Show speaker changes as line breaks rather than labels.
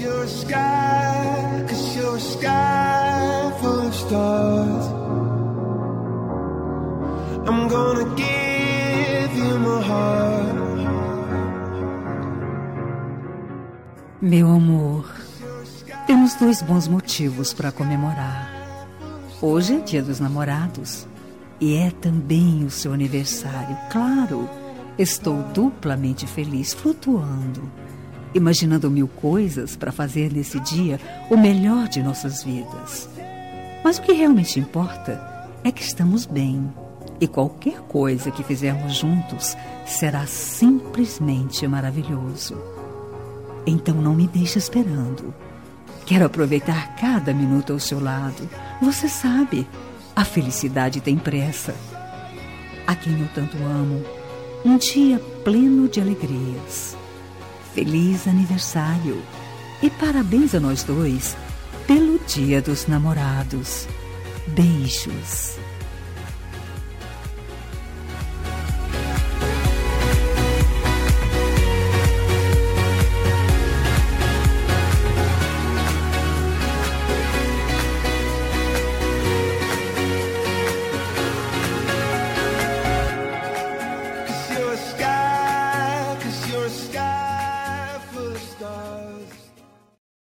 you're a sky, 'cause you're a sky full of stars. I'm gonna give you my heart.
Meu amor, temos 2 bons motivos para comemorar. Hoje é Dia dos Namorados e é também o seu aniversário. Claro, estou duplamente feliz, flutuando, imaginando 1000 coisas para fazer nesse dia o melhor de nossas vidas. Mas o que realmente importa é que estamos bem. E qualquer coisa que fizermos juntos será simplesmente maravilhoso. Então não me deixe esperando. Quero aproveitar cada minuto ao seu lado. Você sabe, a felicidade tem pressa. A quem eu tanto amo, um dia pleno de alegrias. Feliz aniversário e parabéns a nós 2 pelo Dia dos Namorados. Beijos.